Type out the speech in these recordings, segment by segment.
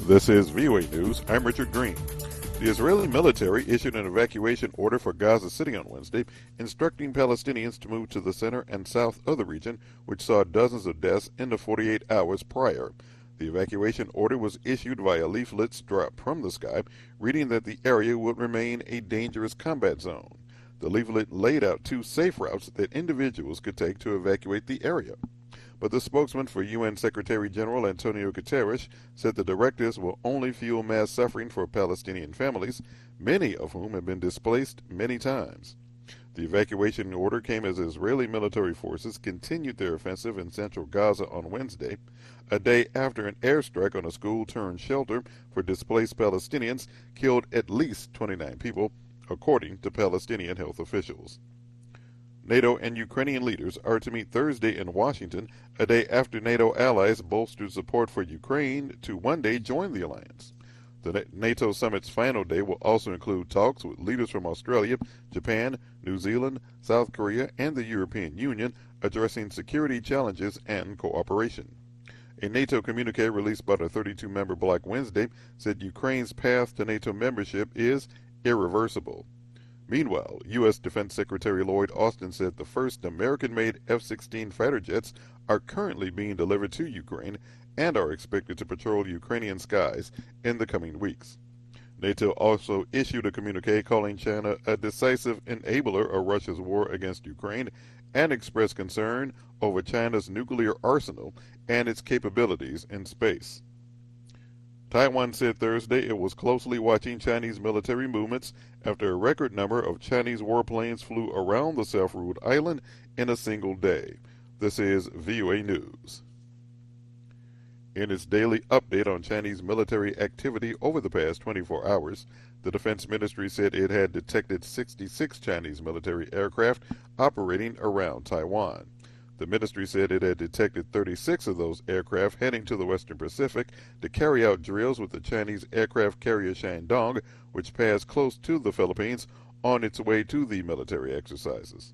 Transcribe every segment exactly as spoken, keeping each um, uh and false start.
This is V O A News. I'm Richard Green. The Israeli military issued an evacuation order for Gaza City on Wednesday, instructing Palestinians to move to the center and south of the region, which saw dozens of deaths in the forty-eight hours prior. The evacuation order was issued via leaflets dropped from the sky, reading that the area would remain a dangerous combat zone. The leaflet laid out two safe routes that individuals could take to evacuate the area. But the spokesman for U N Secretary General Antonio Guterres said the directives will only fuel mass suffering for Palestinian families, many of whom have been displaced many times. The evacuation order came as Israeli military forces continued their offensive in central Gaza on Wednesday, a day after an airstrike on a school-turned-shelter for displaced Palestinians killed at least twenty-nine people, according to Palestinian health officials. NATO and Ukrainian leaders are to meet Thursday in Washington, a day after NATO allies bolstered support for Ukraine to one day join the alliance. The NATO summit's final day will also include talks with leaders from Australia, Japan, New Zealand, South Korea, and the European Union addressing security challenges and cooperation. A NATO communique released by the thirty-two member bloc Wednesday said Ukraine's path to NATO membership is irreversible. Meanwhile, U S Defense Secretary Lloyd Austin said the first American-made F sixteen fighter jets are currently being delivered to Ukraine and are expected to patrol Ukrainian skies in the coming weeks. NATO also issued a communique calling China a decisive enabler of Russia's war against Ukraine and expressed concern over China's nuclear arsenal and its capabilities in space. Taiwan said Thursday it was closely watching Chinese military movements after a record number of Chinese warplanes flew around the self-ruled island in a single day. This is V O A News. In its daily update on Chinese military activity over the past twenty-four hours, the Defense Ministry said it had detected sixty-six Chinese military aircraft operating around Taiwan. The ministry said it had detected thirty-six of those aircraft heading to the Western Pacific to carry out drills with the Chinese aircraft carrier Shandong, which passed close to the Philippines on its way to the military exercises.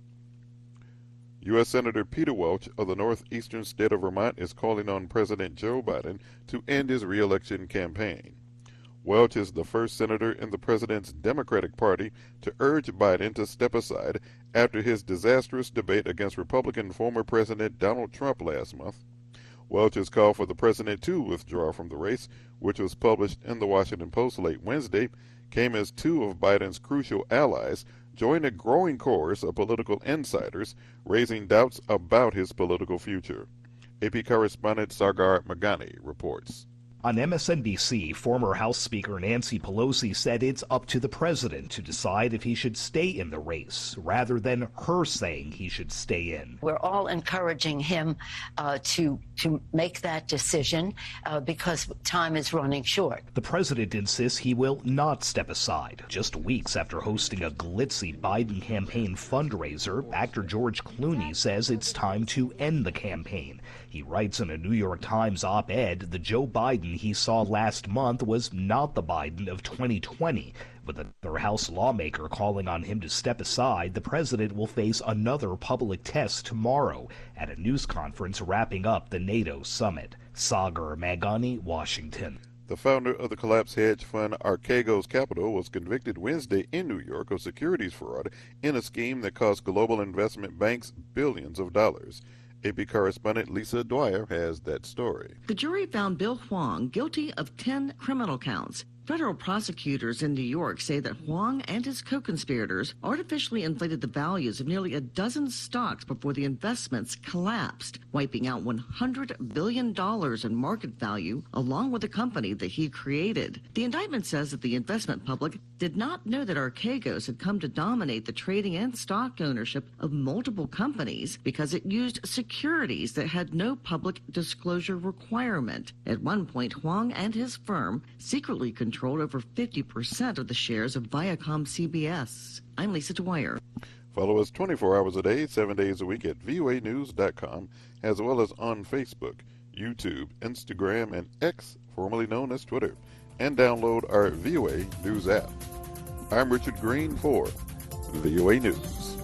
U S Senator Peter Welch of the northeastern state of Vermont is calling on President Joe Biden to end his re-election campaign. Welch is the first senator in the president's Democratic Party to urge Biden to step aside after his disastrous debate against Republican former President Donald Trump last month. Welch's call for the president to withdraw from the race, which was published in the Washington Post late Wednesday, came as two of Biden's crucial allies joined a growing chorus of political insiders raising doubts about his political future. A P correspondent Sagar Magani reports. On M S N B C, former House Speaker Nancy Pelosi said it's up to the president to decide if he should stay in the race, rather than her saying he should stay in. We're all encouraging him uh, to to make that decision uh, because time is running short. The president insists he will not step aside. Just weeks after hosting a glitzy Biden campaign fundraiser, actor George Clooney says it's time to end the campaign. He writes in a New York Times op-ed, the Joe Biden he saw last month was not the Biden of twenty twenty. With another House lawmaker calling on him to step aside, the president will face another public test tomorrow at a news conference wrapping up the NATO summit. Sagar Magani, Washington. The founder of the collapsed hedge fund Archegos Capital was convicted Wednesday in New York of securities fraud in a scheme that cost global investment banks billions of dollars. A P correspondent Lisa Dwyer has that story. The jury found Bill Huang guilty of ten criminal counts. Federal prosecutors in New York say that Huang and his co-conspirators artificially inflated the values of nearly a dozen stocks before the investments collapsed, wiping out one hundred billion dollars in market value along with the company that he created. The indictment says that the investment public did not know that Archegos had come to dominate the trading and stock ownership of multiple companies because it used securities that had no public disclosure requirement. At one point, Huang and his firm secretly controlled controlled over fifty percent of the shares of Viacom C B S. I'm Lisa Dwyer. Follow us twenty-four hours a day, seven days a week at V O A news dot com, as well as on Facebook, YouTube, Instagram, and X, formerly known as Twitter, and download our V O A News app. I'm Richard Green for V O A News.